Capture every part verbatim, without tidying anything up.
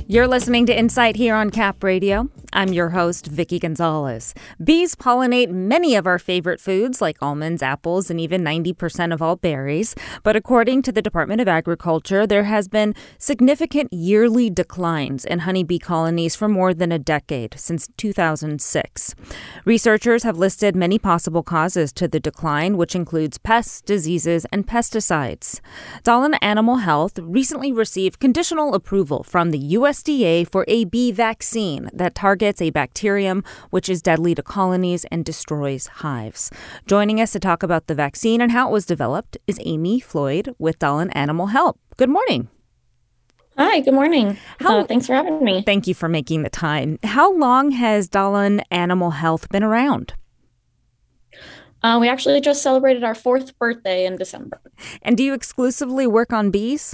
You're listening to Insight here on Cap Radio. I'm your host, Vicky Gonzalez. Bees pollinate many of our favorite foods like almonds, apples, and even ninety percent of all berries. But according to the Department of Agriculture, there has been significant yearly declines in honeybee colonies for more than a decade, since two thousand six. Researchers have listed many possible causes to the decline, which includes pests, diseases, and pesticides. Dahlin Animal Health recently received conditional approval from the U S D A for a bee vaccine that targets a bacterium which is deadly to colonies and destroys hives. Joining us to talk about the vaccine and how it was developed is Amy Floyd with Dahlin Animal Health. Good morning. Hi, good morning. How, uh, thanks for having me. Thank you for making the time. How long has Dahlin Animal Health been around? Uh, we actually just celebrated our fourth birthday in December. And do you exclusively work on bees?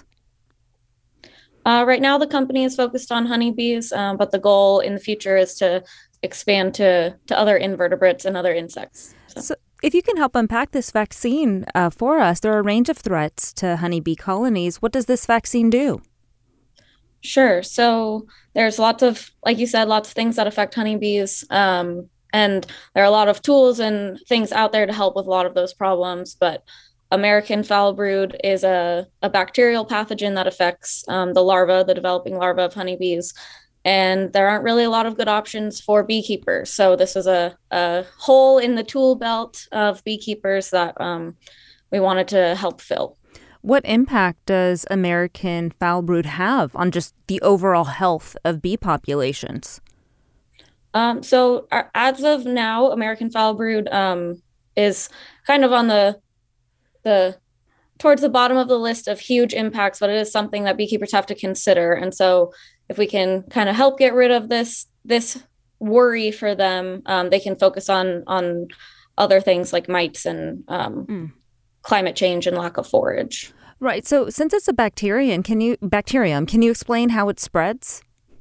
Uh, right now, the company is focused on honeybees, um, but the goal in the future is to expand to, to other invertebrates and other insects. So. So if you can help unpack this vaccine uh, for us, there are a range of threats to honeybee colonies. What does this vaccine do? Sure. So there's lots of, like you said, lots of things that affect honeybees. Um, and there are a lot of tools and things out there to help with a lot of those problems. But American foul brood is a, a bacterial pathogen that affects um, the larva, the developing larva of honeybees. And there aren't really a lot of good options for beekeepers. So this is a, a hole in the tool belt of beekeepers that um, we wanted to help fill. What impact does American foul brood have on just the overall health of bee populations? Um, so our, as of now, American foul brood um, is kind of on the the towards the bottom of the list of huge impacts, but it is something that beekeepers have to consider. And so if we can kind of help get rid of this this worry for them, um, they can focus on on other things like mites and um, mm. climate change and lack of forage. Right. So since it's a bacterium, can you bacterium, can you explain how it spreads?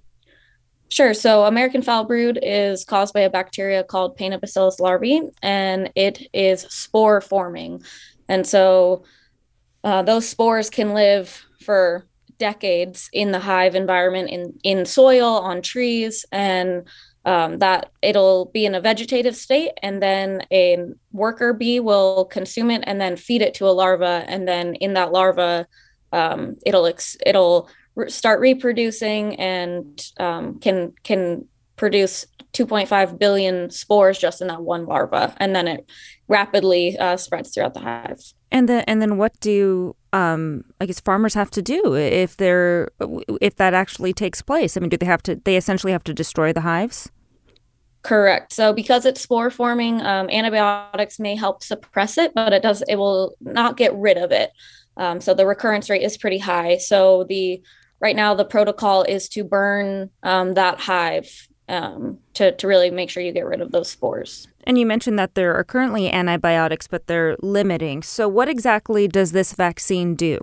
Sure. So American foul brood is caused by a bacteria called Paenobacillus larvae, and it is spore forming. And so uh, those spores can live for decades in the hive environment, in, in soil, on trees, and um, that it'll be in a vegetative state. And then a worker bee will consume it and then feed it to a larva. And then in that larva, um, it'll ex- it'll re- start reproducing and um, can can produce two point five billion spores just in that one larva, and then it rapidly uh, spreads throughout the hive. And then, and then, what do um, I guess farmers have to do if they're if that actually takes place? I mean, do they have to? They essentially have to destroy the hives. Correct. So because it's spore forming, um, antibiotics may help suppress it, but it does it will not get rid of it. Um, so the recurrence rate is pretty high. So the right now the protocol is to burn um, that hive. Um, to, to really make sure you get rid of those spores. And you mentioned that there are currently antibiotics, but they're limiting. So what exactly does this vaccine do?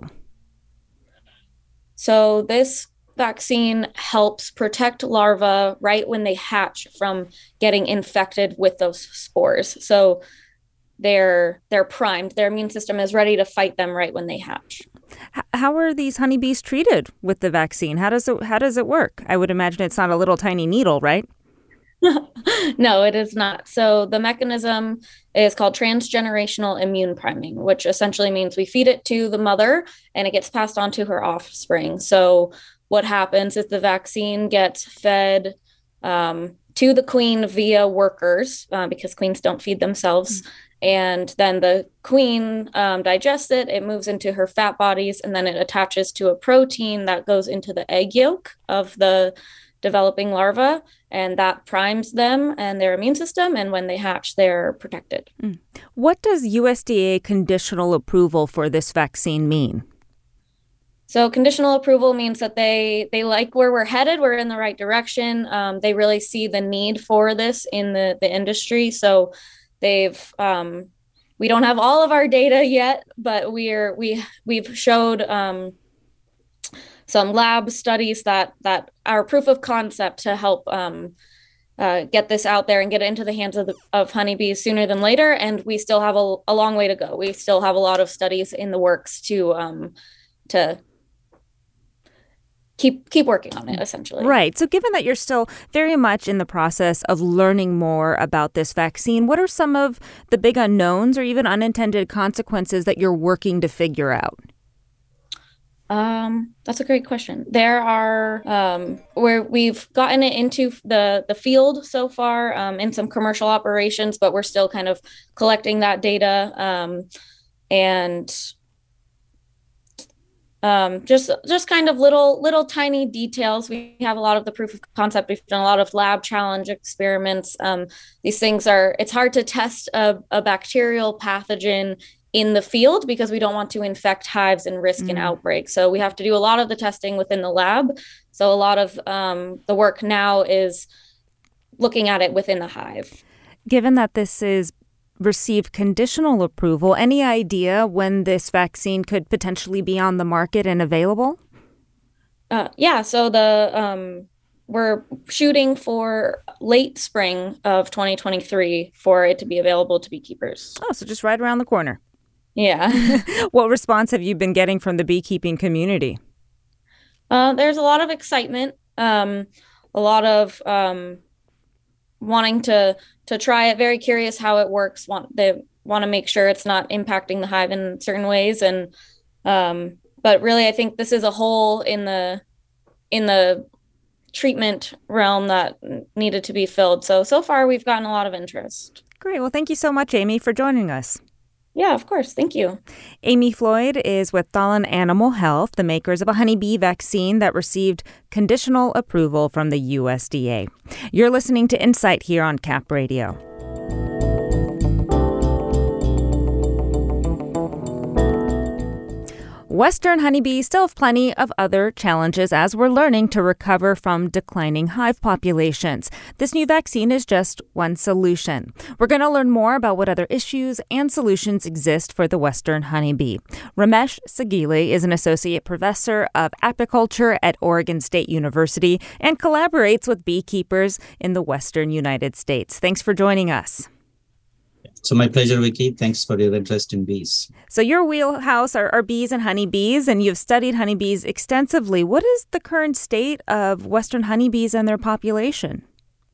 So this vaccine helps protect larvae right when they hatch from getting infected with those spores. So they're they're primed. Their immune system is ready to fight them right when they hatch. How are these honeybees treated with the vaccine? How does it how does it work? I would imagine it's not a little tiny needle, right? No, it is not. So the mechanism is called transgenerational immune priming, which essentially means we feed it to the mother and it gets passed on to her offspring. So what happens is the vaccine gets fed um, to the queen via workers uh, because queens don't feed themselves. Mm-hmm. And then the queen um, digests it, it moves into her fat bodies, and then it attaches to a protein that goes into the egg yolk of the developing larva, and that primes them and their immune system. And when they hatch, they're protected. Mm. What does U S D A conditional approval for this vaccine mean? So conditional approval means that they they like where we're headed. We're in the right direction. Um, they really see the need for this in the, the industry. So they've um, we don't have all of our data yet, but we're we we've showed um, some lab studies that that are proof of concept to help um, uh, get this out there and get it into the hands of the, of honeybees sooner than later. And we still have a, a long way to go. We still have a lot of studies in the works to um, to keep keep working on it, essentially. Right. So given that you're still very much in the process of learning more about this vaccine, what are some of the big unknowns or even unintended consequences that you're working to figure out? Um, that's a great question. There are um, where we've gotten it into the the field so far um, in some commercial operations, but we're still kind of collecting that data um, and um, just just kind of little little tiny details. We have a lot of the proof of concept. We've done a lot of lab challenge experiments. Um, these things are it's hard to test a, a bacterial pathogen in the field because we don't want to infect hives and risk mm. an outbreak. So we have to do a lot of the testing within the lab. So a lot of um, the work now is looking at it within the hive. Given that this is received conditional approval, any idea when this vaccine could potentially be on the market and available? Uh, yeah, so the um, we're shooting for late spring of twenty twenty-three for it to be available to beekeepers. Oh, so just right around the corner. Yeah. What response have you been getting from the beekeeping community? Uh, there's a lot of excitement, um, a lot of um, wanting to to try it, very curious how it works. Want they want to make sure it's not impacting the hive in certain ways, and um, but really, I think this is a hole in the in the treatment realm that needed to be filled. So so far, we've gotten a lot of interest. Great. Well, thank you so much, Amy, for joining us. Yeah, of course. Thank you. Amy Floyd is with Dahlen Animal Health, the makers of a honeybee vaccine that received conditional approval from the U S D A. You're listening to Insight here on Cap Radio. Western honeybees still have plenty of other challenges as we're learning to recover from declining hive populations. This new vaccine is just one solution. We're going to learn more about what other issues and solutions exist for the Western honeybee. Ramesh Sagili is an associate professor of apiculture at Oregon State University and collaborates with beekeepers in the Western United States. Thanks for joining us. So my pleasure, Vicky. Thanks for your interest in bees. So your wheelhouse are, are bees and honeybees, and you've studied honeybees extensively. What is the current state of Western honeybees and their population?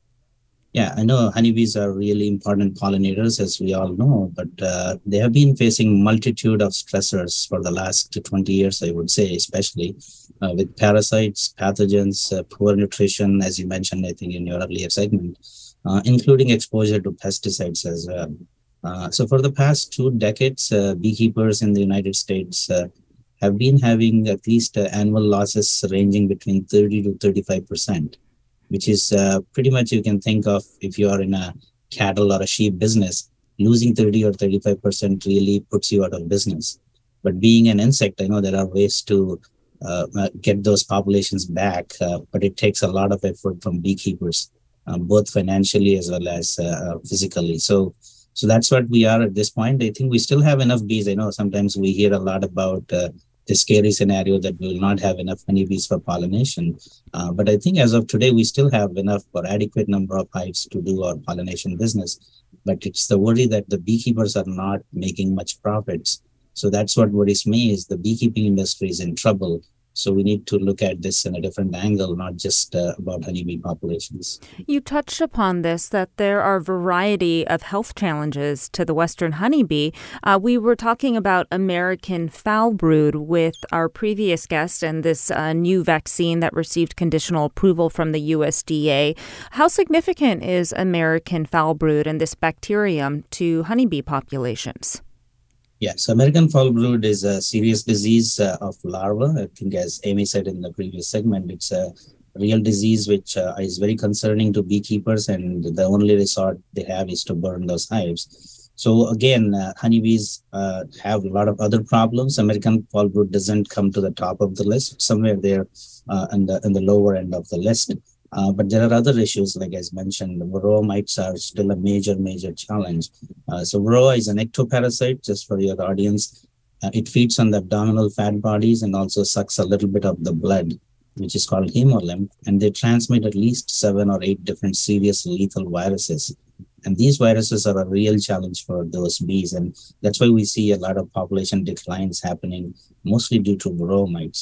Yeah, I know honeybees are really important pollinators, as we all know, but uh, they have been facing multitude of stressors for the last twenty years, I would say, especially uh, with parasites, pathogens, uh, poor nutrition, as you mentioned, I think, in your earlier segment, uh, including exposure to pesticides as well. Uh, so for the past two decades, uh, beekeepers in the United States uh, have been having at least uh, annual losses ranging between thirty to thirty-five percent, which is uh, pretty much you can think of if you are in a cattle or a sheep business, losing thirty or thirty-five percent really puts you out of business. But being an insect, I know there are ways to uh, get those populations back, uh, but it takes a lot of effort from beekeepers, um, both financially as well as uh, physically. So So that's what we are at this point. I think we still have enough bees. I know sometimes we hear a lot about uh, the scary scenario that we will not have enough honeybees for pollination. Uh, but I think as of today, we still have enough or adequate number of hives to do our pollination business. But it's the worry that the beekeepers are not making much profits. So that's what worries me is the beekeeping industry is in trouble. So we need to look at this in a different angle, not just uh, about honeybee populations. You touched upon this, that there are a variety of health challenges to the Western honeybee. Uh, we were talking about American foul brood with our previous guest and this uh, new vaccine that received conditional approval from the U S D A. How significant is American foul brood and this bacterium to honeybee populations? Yes, American foul brood is a serious disease uh, of larvae. I think, as Amy said in the previous segment, it's a real disease which uh, is very concerning to beekeepers, and the only resort they have is to burn those hives. So again, uh, honeybees uh, have a lot of other problems. American foul brood doesn't come to the top of the list, somewhere there uh, in the in the lower end of the list. Uh, but there are other issues, like as mentioned, the varroa mites are still a major, major challenge. Uh, so varroa is an ectoparasite, just for your audience. Uh, it feeds on the abdominal fat bodies and also sucks a little bit of the blood, which is called hemolymph. And they transmit at least seven or eight different serious lethal viruses. And these viruses are a real challenge for those bees. And that's why we see a lot of population declines happening, mostly due to varroa mites.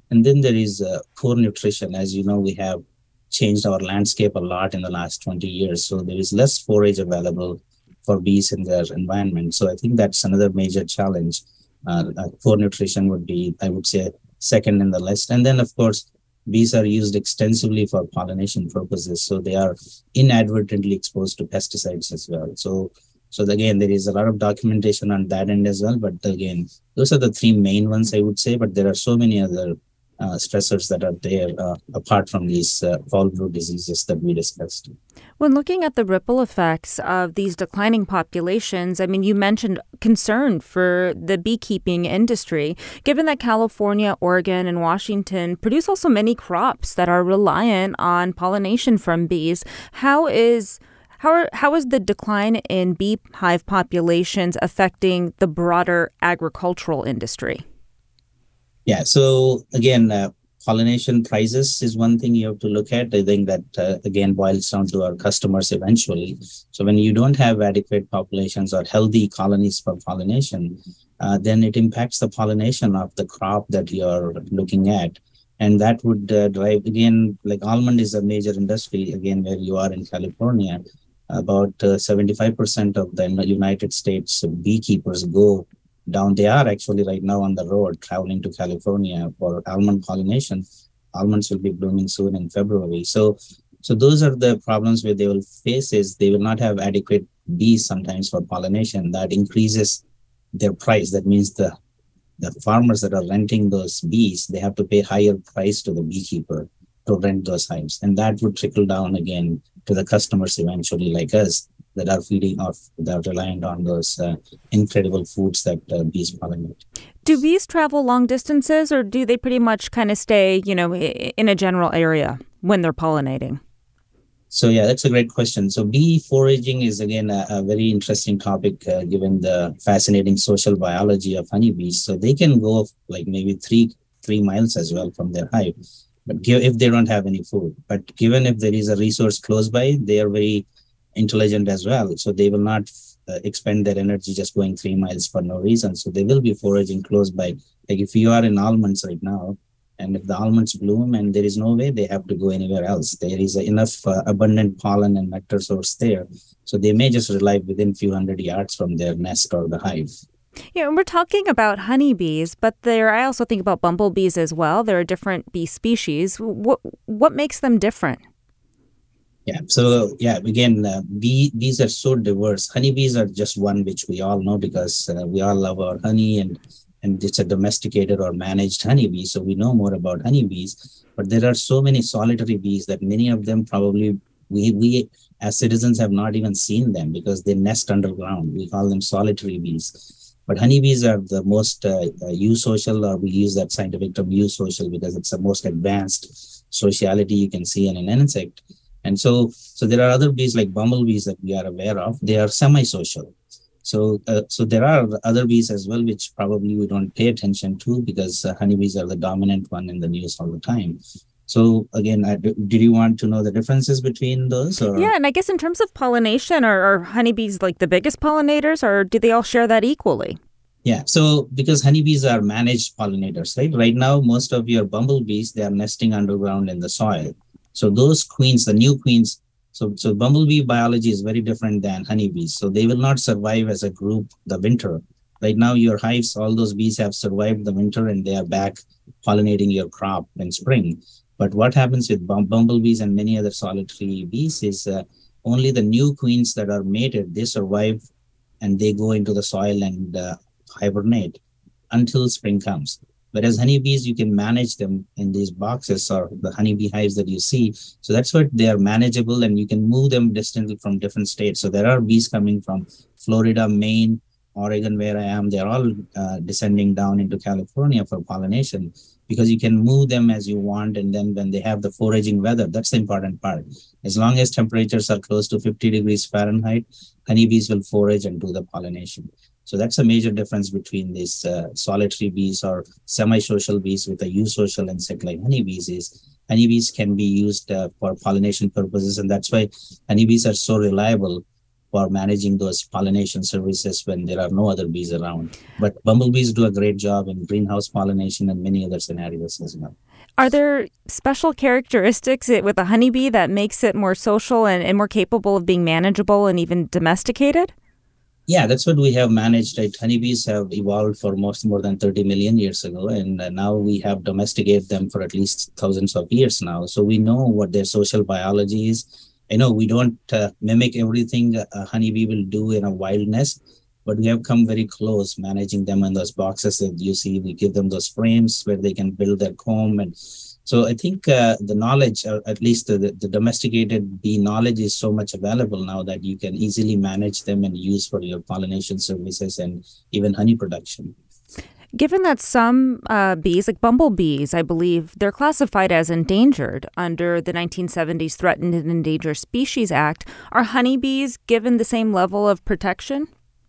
And then there is uh, poor nutrition. As you know, we have changed our landscape a lot in the last twenty years. So there is less forage available for bees in their environment. So I think that's another major challenge. Uh, uh, poor nutrition would be, I would say, second in the list. And then, of course, bees are used extensively for pollination purposes. So they are inadvertently exposed to pesticides as well. So, so again, there is a lot of documentation on that end as well. But again, those are the three main ones, I would say. But there are so many other Uh, stressors that are there uh, apart from these uh, fall brood diseases that we discussed. When looking at the ripple effects of these declining populations, I mean, you mentioned concern for the beekeeping industry, given that California, Oregon, and Washington produce also many crops that are reliant on pollination from bees. How is How, are, how is the decline in beehive populations affecting the broader agricultural industry? Yeah, so again, uh, pollination prices is one thing you have to look at. I think that, uh, again, boils down to our customers eventually. So when you don't have adequate populations or healthy colonies for pollination, uh, then it impacts the pollination of the crop that you're looking at. And that would uh, drive, again, like almond is a major industry, again, where you are in California. About uh, seventy-five percent of the United States beekeepers go down. They are actually right now on the road traveling to California for almond pollination. Almonds will be blooming soon in February. So, so those are the problems where they will face is they will not have adequate bees sometimes for pollination. That increases their price. That means the, the farmers that are renting those bees, they have to pay higher price to the beekeeper to rent those hives. And that would trickle down again to the customers eventually like us, that are feeding off, that are reliant on those uh, incredible foods that uh, bees pollinate. Do bees travel long distances, or do they pretty much kind of stay, you know, in a general area when they're pollinating? So yeah, that's a great question. So bee foraging is again a, a very interesting topic uh, given the fascinating social biology of honeybees. So they can go like maybe three three miles as well from their hive, but give, if they don't have any food. But given if there is a resource close by, they are very intelligent as well. So they will not uh, expend their energy just going three miles for no reason. So they will be foraging close by. Like if you are in almonds right now, and if the almonds bloom and there is no way they have to go anywhere else, there is enough uh, abundant pollen and nectar source there. So they may just rely within a few hundred yards from their nest or the hive. Yeah, and we're talking about honeybees, but there I also think about bumblebees as well. There are different bee species. What what makes them different? Yeah, so yeah, again, uh, bee, bees are so diverse. Honeybees are just one which we all know because uh, we all love our honey, and, and it's a domesticated or managed honeybee. So we know more about honeybees, but there are so many solitary bees that many of them probably we, we as citizens have not even seen them because they nest underground. We call them solitary bees. But honeybees are the most uh, uh, eusocial, or we use that scientific term eusocial because it's the most advanced sociality you can see in an insect. And so, so there are other bees like bumblebees that we are aware of. They are semi-social. So, uh, so there are other bees as well, which probably we don't pay attention to because uh, honeybees are the dominant one in the news all the time. So again, I, did you want to know the differences between those? Or? Yeah, and I guess in terms of pollination, are, are honeybees like the biggest pollinators, or do they all share that equally? Yeah, so because honeybees are managed pollinators, right? Right now, most of your bumblebees, they are nesting underground in the soil. So those queens, the new queens, so, so bumblebee biology is very different than honeybees. So they will not survive as a group the winter. Right now, your hives, all those bees have survived the winter and they are back pollinating your crop in spring. But what happens with bum- bumblebees and many other solitary bees is uh, only the new queens that are mated, they survive and they go into the soil and uh, hibernate until spring comes. Whereas honeybees, you can manage them in these boxes or the honeybee hives that you see. So that's what they are manageable, and you can move them distantly from different states. So there are bees coming from Florida, Maine, Oregon, where I am. They're all uh, descending down into California for pollination because you can move them as you want. And then when they have the foraging weather, that's the important part. As long as temperatures are close to fifty degrees Fahrenheit, honeybees will forage and do the pollination. So that's a major difference between these uh, solitary bees or semi-social bees with a eusocial insect like honeybees is honeybees can be used uh, for pollination purposes. And that's why honeybees are so reliable for managing those pollination services when there are no other bees around. But bumblebees do a great job in greenhouse pollination and many other scenarios as well. Are there special characteristics with a honeybee that makes it more social and, and more capable of being manageable and even domesticated? Yeah, that's what we have managed. Right? Honeybees have evolved for most more than thirty million years ago, and uh, now we have domesticated them for at least thousands of years now. So we know what their social biology is. I know we don't uh, mimic everything a honeybee will do in a wild nest, but we have come very close managing them in those boxes that you see. We give them those frames where they can build their comb. And so I think uh, the knowledge, or at least the, the domesticated bee knowledge, is so much available now that you can easily manage them and use for your pollination services and even honey production. Given that some uh, bees, like bumblebees, I believe, they're classified as endangered under the nineteen seventies Threatened and Endangered Species Act, are honeybees given the same level of protection?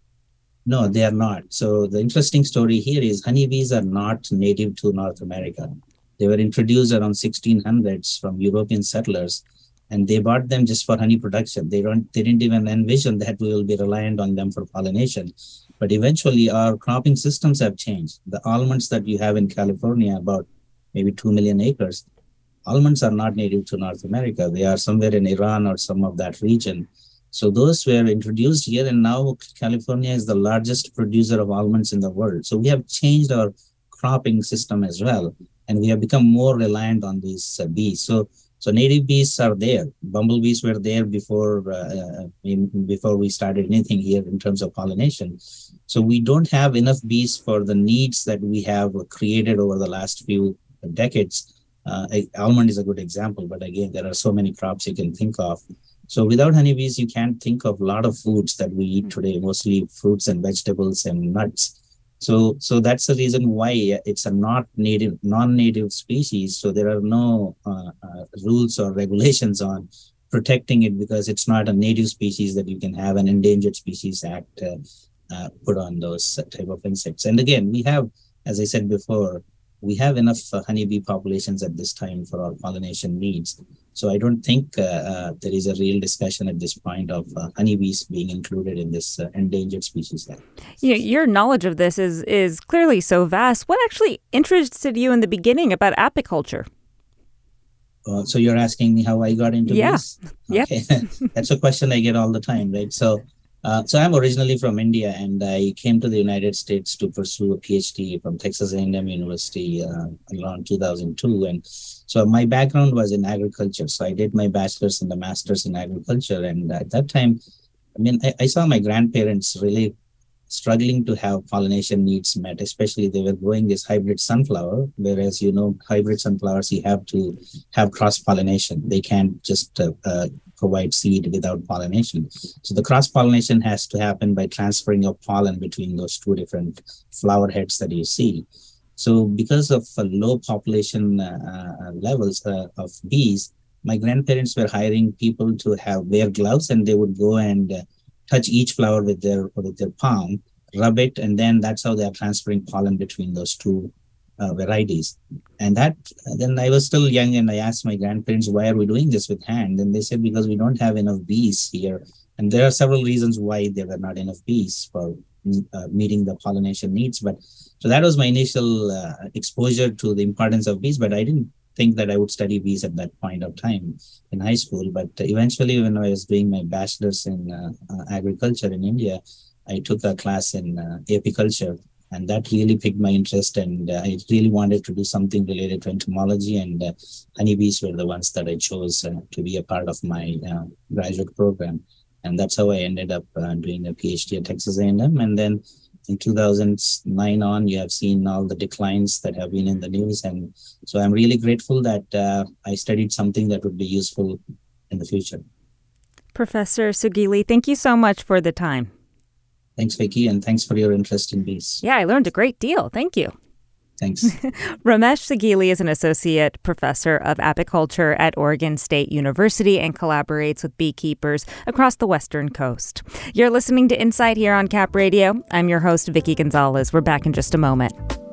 No, they are not. So the interesting story here is honeybees are not native to North America. They were introduced around sixteen hundreds from European settlers, and they bought them just for honey production. They don't, they didn't even envision that we will be reliant on them for pollination. But eventually, our cropping systems have changed. The almonds that you have in California, about maybe two million acres, almonds are not native to North America. They are somewhere in Iran or some of that region. So those were introduced here, and now California is the largest producer of almonds in the world. So we have changed our cropping system as well, and we have become more reliant on these uh, bees. So, so native bees are there. Bumblebees were there before uh, in, before we started anything here in terms of pollination. So we don't have enough bees for the needs that we have created over the last few decades. Uh, almond is a good example, but again, there are so many crops you can think of. So without honeybees, you can't think of a lot of foods that we eat today, mostly fruits and vegetables and nuts. So, so that's the reason why it's a not native, non-native species. So there are no uh, uh, rules or regulations on protecting it because it's not a native species that you can have an Endangered Species Act uh, uh, put on those type of insects. And again, we have, as I said before, we have enough uh, honeybee populations at this time for our pollination needs. So I don't think uh, uh, there is a real discussion at this point of uh, honeybees being included in this uh, Endangered Species Act. You know, your knowledge of this is is clearly so vast. What actually interested you in the beginning about apiculture? Uh, so you're asking me how I got into yeah. this? Yeah. Okay. That's a question I get all the time, right? So Uh, so I'm originally from India, and I came to the United States to pursue a PhD from Texas A and M University uh, around two thousand two. And so my background was in agriculture. So I did my bachelor's and the master's in agriculture. And at that time, I mean, I, I saw my grandparents really struggling to have pollination needs met, especially they were growing this hybrid sunflower, whereas, you know, hybrid sunflowers, you have to have cross-pollination. They can't just uh, uh, provide seed without pollination. So the cross-pollination has to happen by transferring of pollen between those two different flower heads that you see. So because of uh, low population uh, uh, levels uh, of bees, my grandparents were hiring people to have wear gloves, and they would go and uh, touch each flower with their with their palm, rub it, and then that's how they are transferring pollen between those two uh, varieties. And that, then I was still young, and I asked my grandparents, why are we doing this with hand? And they said, because we don't have enough bees here. And there are several reasons why there were not enough bees for uh, meeting the pollination needs. But so that was my initial uh, exposure to the importance of bees, but I didn't think that I would study bees at that point of time in high school. But eventually, when I was doing my bachelor's in uh, uh, agriculture in India, I took a class in uh, apiculture, and that really piqued my interest. And uh, I really wanted to do something related to entomology, and uh, honeybees were the ones that I chose uh, to be a part of my uh, graduate program. And that's how I ended up uh, doing a PhD at Texas A and M. And then in two thousand nine on, you have seen all the declines that have been in the news. And so I'm really grateful that uh, I studied something that would be useful in the future. Professor Sugilli, thank you so much for the time. Thanks, Vicky, and thanks for your interest in bees. Yeah, I learned a great deal. Thank you. Thanks. Ramesh Sugilli is an associate professor of apiculture at Oregon State University and collaborates with beekeepers across the Western Coast. You're listening to Insight here on Cap Radio. I'm your host, Vicky Gonzalez. We're back in just a moment.